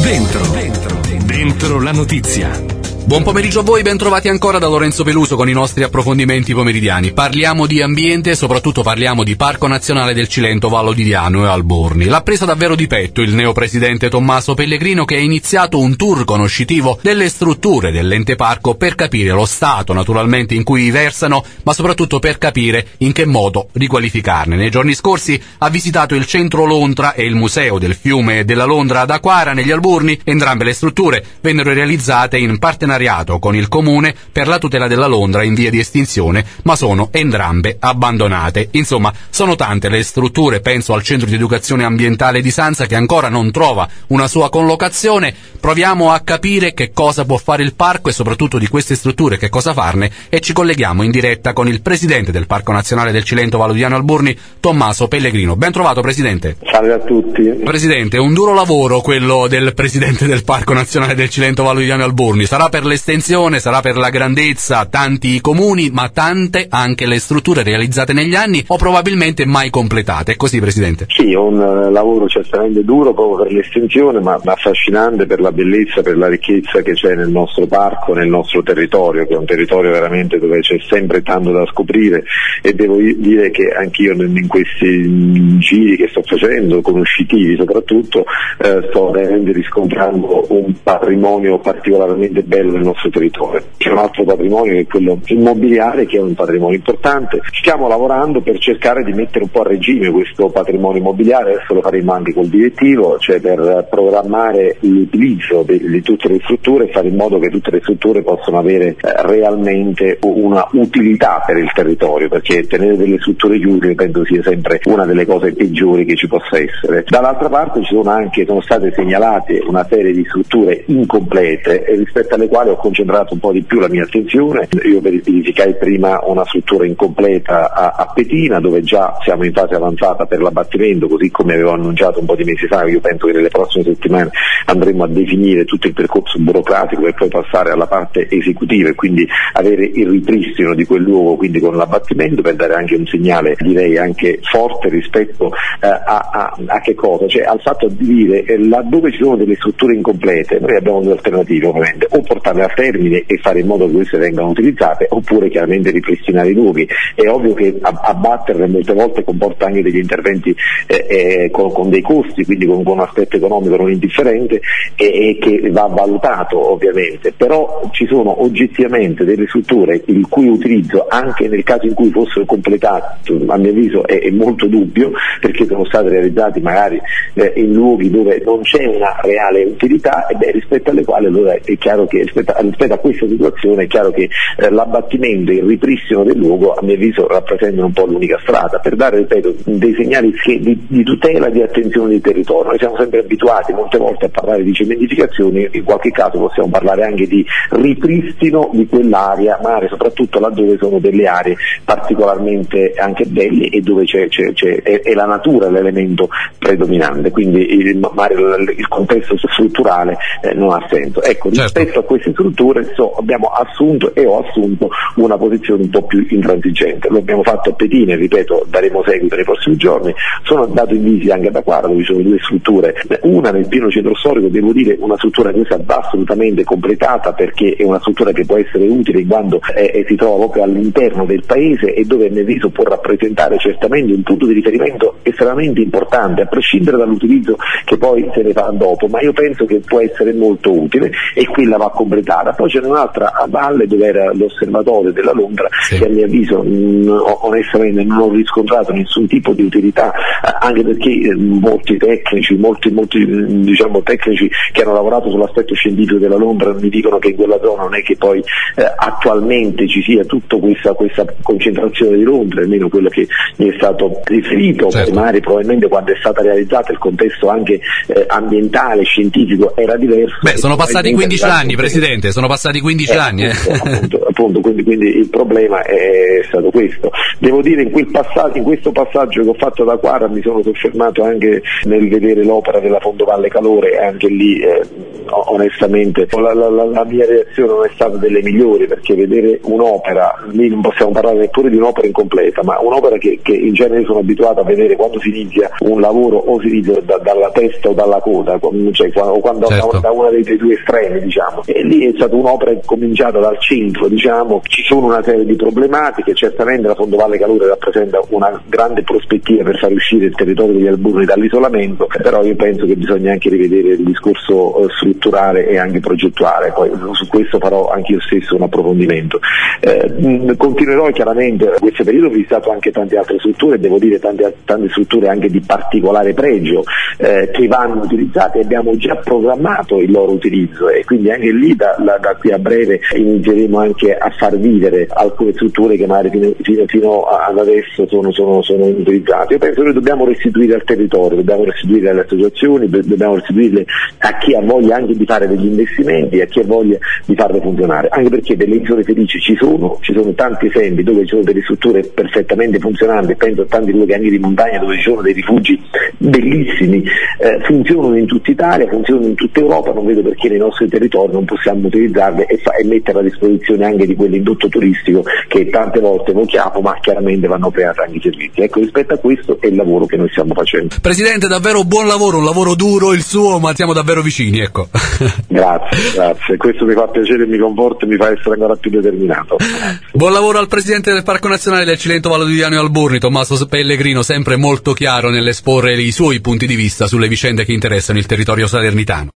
Dentro la notizia. Buon pomeriggio a voi, ben trovati ancora da Lorenzo Peluso con i nostri approfondimenti pomeridiani. Parliamo di ambiente e soprattutto parliamo di Parco Nazionale del Cilento, Vallo di Diano e Alborni. L'ha presa davvero di petto il neopresidente Tommaso Pellegrino, che ha iniziato un tour conoscitivo delle strutture dell'ente parco per capire lo stato naturalmente in cui versano, ma soprattutto per capire in che modo riqualificarne. Nei giorni scorsi ha visitato il centro Lontra e il museo del fiume e della Londra ad Aquara negli Alborni. Entrambe le strutture vennero realizzate in partenariato con il comune per la tutela della Londra in via di estinzione, ma sono entrambe abbandonate. Insomma, sono tante le strutture, penso al centro di educazione ambientale di Sanza che ancora non trova una sua collocazione. Proviamo a capire che cosa può fare il parco e soprattutto di queste strutture che cosa farne, e ci colleghiamo in diretta con il presidente del Parco Nazionale del Cilento, Vallo di Diano e Alborni, Tommaso Pellegrino. Ben trovato, presidente. Salve a tutti. Presidente, un duro lavoro quello del presidente del Parco Nazionale del Cilento, Vallo di Diano e Alborni. Sarà per l'estensione, sarà per la grandezza, tanti comuni, ma tante anche le strutture realizzate negli anni o probabilmente mai completate. È così, presidente? Sì, è un lavoro certamente duro proprio per l'estensione, ma affascinante per la bellezza, per la ricchezza che c'è nel nostro parco, nel nostro territorio, che è un territorio veramente dove c'è sempre tanto da scoprire, e devo dire che anch'io in questi giri che sto facendo, conoscitivi soprattutto, sto veramente riscontrando un patrimonio particolarmente bello del nostro territorio. C'è un altro patrimonio che è quello immobiliare, che è un patrimonio importante. Stiamo lavorando per cercare di mettere un po' a regime questo patrimonio immobiliare, adesso lo faremo anche col direttivo, cioè per programmare l'utilizzo di tutte le strutture e fare in modo che tutte le strutture possano avere realmente una utilità per il territorio, perché tenere delle strutture chiuse penso sia sempre una delle cose peggiori che ci possa essere. Dall'altra parte sono state segnalate una serie di strutture incomplete rispetto alle quali ho concentrato un po' di più la mia attenzione. Io verificai prima una struttura incompleta a Petina, dove già siamo in fase avanzata per l'abbattimento, così come avevo annunciato un po' di mesi fa. Io penso che nelle prossime settimane andremo a definire tutto il percorso burocratico per poi passare alla parte esecutiva e quindi avere il ripristino di quel luogo, quindi con l'abbattimento, per dare anche un segnale, direi anche forte rispetto a che cosa? Cioè al fatto di dire laddove ci sono delle strutture incomplete noi abbiamo due alternative, ovviamente, o portarle a termine e fare in modo che queste vengano utilizzate, oppure chiaramente ripristinare i luoghi. È ovvio che abbatterle molte volte comporta anche degli interventi con dei costi, quindi con un aspetto economico non indifferente e che va valutato ovviamente, però ci sono oggettivamente delle strutture il cui utilizzo, anche nel caso in cui fossero completate, a mio avviso è molto dubbio, perché sono state realizzate magari in luoghi dove non c'è una reale utilità, e rispetto alle quali allora è chiaro che rispetto a questa situazione è chiaro che l'abbattimento e il ripristino del luogo, a mio avviso, rappresentano un po' l'unica strada per dare, ripeto, dei segnali di tutela e di attenzione del territorio. Noi siamo sempre abituati molte volte a parlare di cementificazioni, in qualche caso possiamo parlare anche di ripristino di quell'area, ma soprattutto laddove sono delle aree particolarmente anche belle e dove è la natura l'elemento predominante, quindi il contesto strutturale non ha senso. Ecco, rispetto a queste strutture abbiamo assunto e ho assunto una posizione un po' più intransigente. Lo abbiamo fatto a Petina, ripeto, daremo seguito nei prossimi giorni. Sono andato in visita anche ad Aquara, dove ci sono due strutture, una nel pieno centro storico, devo dire una struttura che va assolutamente completata, perché è una struttura che può essere utile quando si trova proprio all'interno del paese e dove a mio avviso può rappresentare certamente un punto di riferimento estremamente importante, a prescindere dall'utilizzo che poi se ne fa dopo, ma io penso che può essere molto utile e quella va completata. Poi c'è un'altra a valle dove era l'osservatorio della Londra, che a mio avviso onestamente non ho riscontrato nessun tipo di utilità, anche perché molti tecnici tecnici che hanno lavorato sull'aspetto scientifico della Londra mi dicono che in quella zona non è che poi attualmente ci sia tutta questa concentrazione di Londra, almeno quello che mi è stato riferito. Magari probabilmente quando è stata realizzata il contesto anche ambientale, scientifico era diverso. Sono passati 15 anni, presidente. Presidente, sono passati 15 anni. Appunto, quindi il problema è stato questo. Devo dire, in questo passaggio che ho fatto da Quara mi sono soffermato anche nel vedere l'opera della Fondovalle Calore, e anche lì onestamente la mia reazione non è stata delle migliori, perché vedere un'opera, lì non possiamo parlare neppure di un'opera incompleta, ma un'opera che in genere sono abituato a vedere quando si inizia un lavoro, o si inizia dalla testa o dalla coda, cioè quando certo. da uno dei due estremi, diciamo. E lì è stata un'opera cominciata dal centro, diciamo. Ci sono una serie di problematiche, certamente la Fondovalle Calore rappresenta una grande prospettiva per far uscire il territorio degli Alburni dall'isolamento, però io penso che bisogna anche rivedere il discorso strutturale e anche progettuale, poi su questo farò anche io stesso un approfondimento. Continuerò chiaramente in questo periodo, ho visitato anche tante altre strutture, devo dire tante strutture anche di particolare pregio che vanno utilizzate, e abbiamo già programmato il loro utilizzo, e quindi anche lì da qui a breve inizieremo anche a far vivere alcune strutture che magari fino ad adesso sono inutilizzate. Io penso che dobbiamo restituire al territorio, dobbiamo restituire alle associazioni, dobbiamo restituirle a chi ha voglia anche di fare degli investimenti, a chi ha voglia di farle funzionare, anche perché delle isole felici ci sono tanti esempi dove ci sono delle strutture perfettamente funzionanti, penso a tanti luoghi anche di montagna dove ci sono dei rifugi bellissimi, funzionano in tutta Italia, funzionano in tutta Europa, non vedo perché nei nostri territori non possiamo utilizzarle e mettere a disposizione anche di quell'indotto turistico che tante volte evochiamo, ma chiaramente vanno creati anche i servizi. Ecco, rispetto a questo è il lavoro che noi stiamo facendo. Presidente, davvero buon lavoro, un lavoro duro il suo, ma siamo davvero vicini, ecco. Grazie, questo mi fa piacere e mi conforta e mi fa essere ancora più determinato. Buon lavoro al Presidente del Parco Nazionale del Cilento Vallo di Diano e Alburni, Tommaso Pellegrino, sempre molto chiaro nell'esporre i suoi punti di vista sulle vicende che interessano il territorio salernitano.